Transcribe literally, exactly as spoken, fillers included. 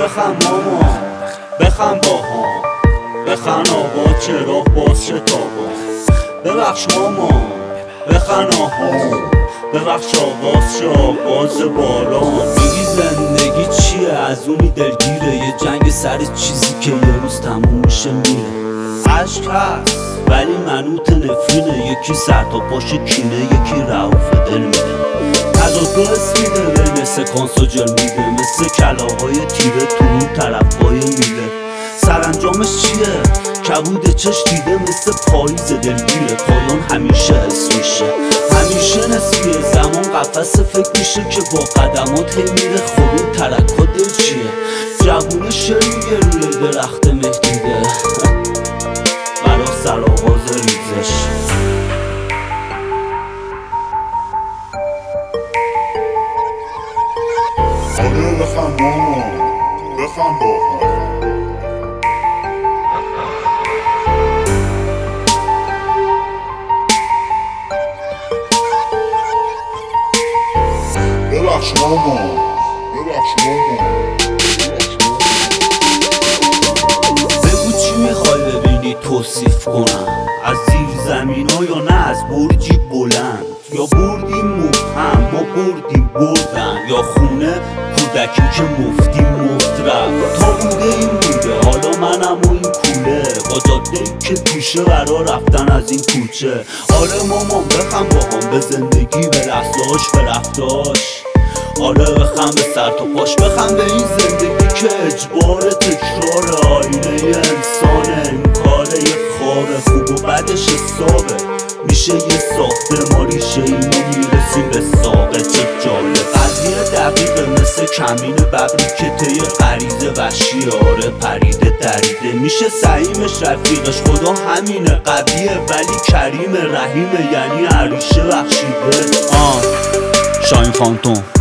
بخم ماما بخم باها، بخن آقا چراغ باز شتابا، ببخش ماما بخن آها، ببخش آواز شا باز باران. میگی زندگی چیه؟ از اونی دلگیره، یه جنگ سر چیزی که یه روز تموم میشه میره. عشق هست ولی منوط نفرینه، یکی سر تا پاش کینه، یکی رعوف دل میده. از دو حس میده بین سکانس و جل میده، مثل کلاهای تیره تو اون طرفای میله. سرانجامش چیه؟ کبود چش دیده مثل پاییز دلگیره، پایان همیشه حس میشه، همیشه نسبیه. زمان قفس فکر میشه که با قدمات هی میره. خب این ترکا دل چیه؟ جوونه شریگه روی درخت مهدیده برا سرآغاز ریزش. آره بخم ماما بخم باها، ببخش ماما ببخش ماما. بگو چی میخوای ببینی توصیف کنم؟ از زیر زمین ها یا نه از برجی بلند؟ یا بردیم مبهم ما بردیم بردن، یا خونه کودکی که مفتی مفت رفت. تا بوده این بوده حالا منم و این کوله، با جاده که پیشه برا رفتن از این کوچه. آره مامان بخم باهام، به زندگی به لحظهاش به رفتاش. آره بخم به سر تا پاش، بخم به این زندگی که اجبار تکرار آینه انسانه. انکاره یه خوابه خوب و بدش حسابه، میشه یه ساخته ما ریشه اینو میرسیم به ساقه. چه جالب قضیه دقیقه مثل کمین ببری که طی غریزه وحشی آره پریده دریده. میشه سعیمش رفیقش، خدا همینه قویه ولی کریم رحیمه، یعنی عریشه بخشیده. آه شاین فانتوم.